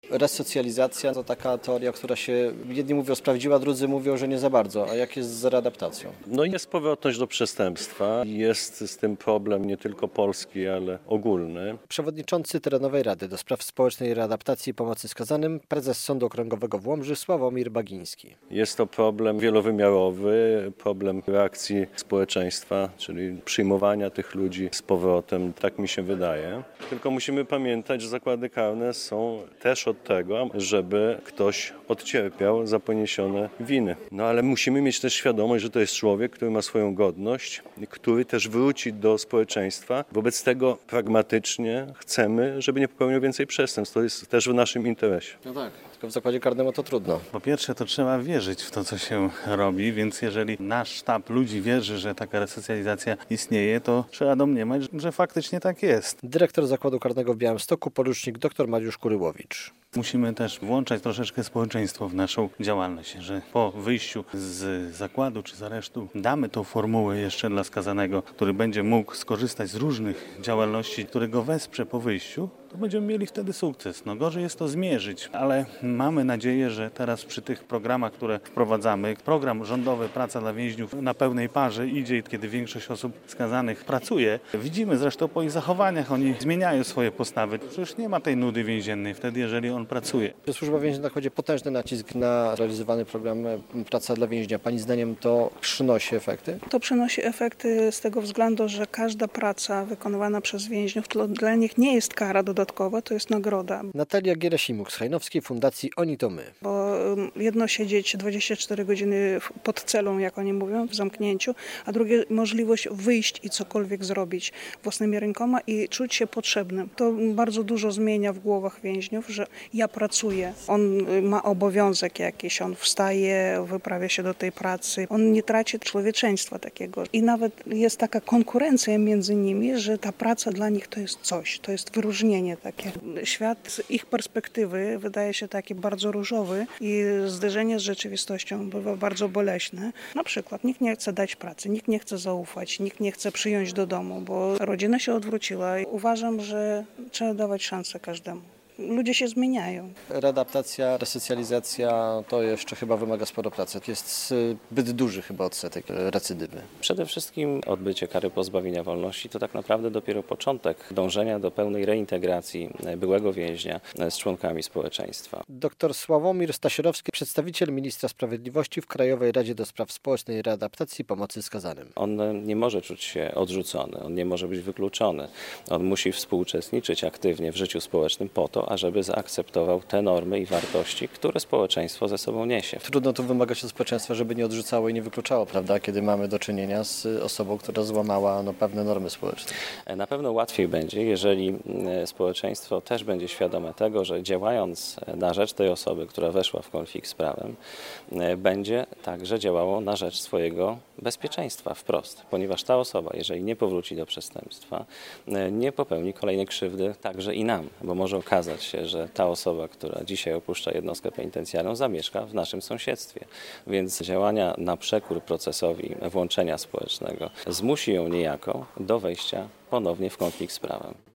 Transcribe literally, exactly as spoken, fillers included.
Resocjalizacja to taka teoria, która się, jedni mówią sprawdziła, drudzy mówią, że nie za bardzo. A jak jest z readaptacją? No i jest powrotność do przestępstwa. Jest z tym problem nie tylko polski, ale ogólny. Przewodniczący Terenowej Rady do Spraw Społecznej Readaptacji i Pomocy Skazanym, prezes Sądu Okręgowego w Łomży Sławomir Bagiński. Jest to problem wielowymiarowy, problem reakcji społeczeństwa, czyli przyjmowania tych ludzi z powrotem, tak mi się wydaje. Tylko musimy pamiętać, że zakłady karne są też od tego, żeby ktoś odcierpiał za poniesione winy. No ale musimy mieć też świadomość, że to jest człowiek, który ma swoją godność, który też wróci do społeczeństwa. Wobec tego pragmatycznie chcemy, żeby nie popełniał więcej przestępstw. To jest też w naszym interesie. No tak, tylko w zakładzie karnym o to trudno. Po pierwsze, to trzeba wierzyć w to, co się robi, więc jeżeli nasz sztab ludzi wierzy, że taka resocjalizacja istnieje, to trzeba domniemać, że faktycznie tak jest. Dyrektor Zakładu Karnego w Białymstoku, porucznik dr Mariusz Kuryłowicz. Musimy też włączać troszeczkę społeczeństwo w naszą działalność, że po wyjściu z zakładu czy z aresztu damy tą formułę jeszcze dla skazanego, który będzie mógł skorzystać z różnych działalności, które go wesprze po wyjściu, to będziemy mieli wtedy sukces. No gorzej jest to zmierzyć, ale mamy nadzieję, że teraz przy tych programach, które wprowadzamy, program rządowy Praca dla więźniów na pełnej parze idzie, kiedy większość osób skazanych pracuje. Widzimy zresztą po ich zachowaniach, oni zmieniają swoje postawy. Przecież nie ma tej nudy więziennej wtedy, jeżeli on pracuje. Służba Więzienna kładzie potężny nacisk na realizowany program Praca dla więźnia. Pani zdaniem to przynosi efekty? To przynosi efekty z tego względu, że każda praca wykonywana przez więźniów to dla nich nie jest kara dodatkowa, to jest nagroda. Natalia Gerasimuk z Hajnowskiej Fundacji Oni to My. Bo jedno siedzieć dwadzieścia cztery godziny pod celą, jak oni mówią, w zamknięciu, a drugie możliwość wyjść i cokolwiek zrobić własnymi rękoma i czuć się potrzebnym. To bardzo dużo zmienia w głowach więźniów, że ja pracuję. On ma obowiązek jakiś, on wstaje, wyprawia się do tej pracy. On nie traci człowieczeństwa takiego. I nawet jest taka konkurencja między nimi, że ta praca dla nich to jest coś, to jest wyróżnienie takie. Świat z ich perspektywy wydaje się taki bardzo różowy i zderzenie z rzeczywistością bywa bardzo boleśne. Na przykład nikt nie chce dać pracy, nikt nie chce zaufać, nikt nie chce przyjąć do domu, bo rodzina się odwróciła. Uważam, że trzeba dawać szansę każdemu. Ludzie się zmieniają. Readaptacja, resocjalizacja to jeszcze chyba wymaga sporo pracy. Jest zbyt duży chyba odsetek recydywy. Przede wszystkim odbycie kary pozbawienia wolności to tak naprawdę dopiero początek dążenia do pełnej reintegracji byłego więźnia z członkami społeczeństwa. Doktor Sławomir Stasierowski, przedstawiciel ministra sprawiedliwości w Krajowej Radzie do Spraw Społecznej Readaptacji i Pomocy Skazanym. On nie może czuć się odrzucony, on nie może być wykluczony. On musi współuczestniczyć aktywnie w życiu społecznym po to, ażeby zaakceptował te normy i wartości, które społeczeństwo ze sobą niesie. Trudno tu wymagać od społeczeństwa, żeby nie odrzucało i nie wykluczało, prawda, kiedy mamy do czynienia z osobą, która złamała no, pewne normy społeczne. Na pewno łatwiej będzie, jeżeli społeczeństwo też będzie świadome tego, że działając na rzecz tej osoby, która weszła w konflikt z prawem, będzie także działało na rzecz swojego bezpieczeństwa wprost, ponieważ ta osoba, jeżeli nie powróci do przestępstwa, nie popełni kolejnej krzywdy także i nam, bo może okazać się, że ta osoba, która dzisiaj opuszcza jednostkę penitencjarną, zamieszka w naszym sąsiedztwie. Więc działania na przekór procesowi włączenia społecznego zmusi ją niejako do wejścia ponownie w konflikt z prawem.